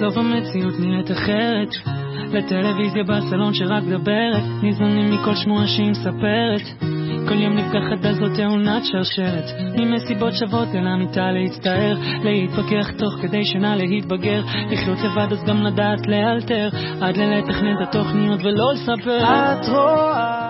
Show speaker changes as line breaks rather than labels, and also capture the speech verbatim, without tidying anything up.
בסוף המציאות נראית אחרת, לטלוויזיה בסלון שרק דברת, ניזונים מכל שמועה שהיא מספרת, כל יום נפגחת על זאת תאונת שרשרת, ממסיבות שוות אל המיטה להצטער, להתפקח תוך כדי שנה להתבגר, לחיות לבד אז גם לדעת לאלתר, עד ללתכנן את התוכניות ולא לספר.
את רואה